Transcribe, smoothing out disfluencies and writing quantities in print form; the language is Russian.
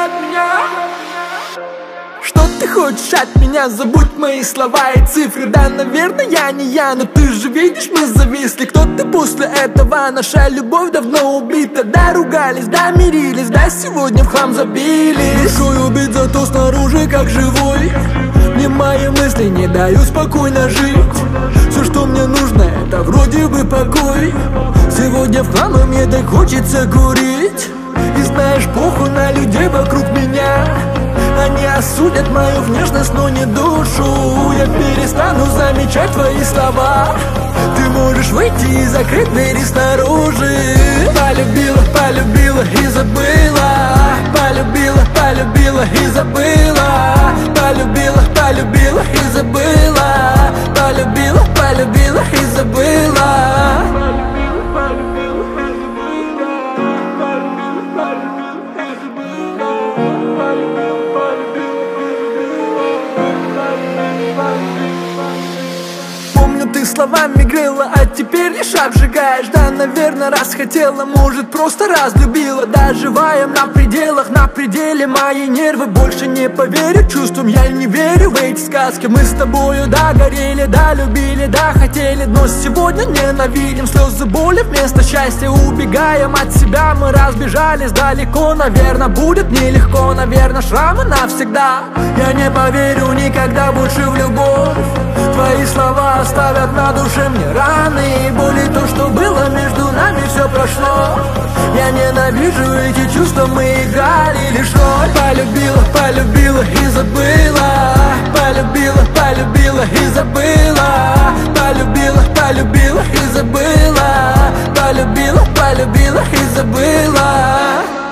от меня. Что ты хочешь от меня? Забудь мои слова и цифры. Да, наверное, я не я, но ты же видишь, мы зависли. Кто ты после этого? Наша любовь давно убита. Да, ругались, да, мирились, да, сегодня в хлам забились. Душой убит, зато снаружи как живой. Мне мои мысли не дают спокойно жить. Все, что мне нужно, это вроде бы покой. Сегодня в хлам, и мне так хочется курить. И знаешь, похуй на людей вокруг меня. Они осудят мою внешность, но не душу. Я перестану замечать твои слова. Ты можешь выйти и закрыть двери снаружи. Полюбила, полюбила и забыла. Полюбила, полюбила и забыла. Полюбила, полюбила и забыла. Полюбила, полюбила и забыла. Помню, ты словами грела, а теперь лишь обжигаешь. Да, наверное, раз хотела, может, просто разлюбила. Да, живая на пределах, на пределе мои нервы. Больше не поверю чувствам, я не верю в эти сказки. Мы с тобою, да, горели, да, любили, да, хотели. Но сегодня ненавидим, слезы боли вместо счастья. Убегаем от себя, мы разбежались далеко. Наверное, будет нелегко, наверное, шрамы навсегда. Я не поверю никогда больше в любовь. Твои слова оставят на душе мне раны и боли. То, что было между нами, все прошло. Я ненавижу эти чувства, мы играли лишь роль. Полюбила, полюбила и забыла. Полюбила, полюбила и забыла. Полюбила, полюбила и забыла. Полюбила, полюбила и забыла.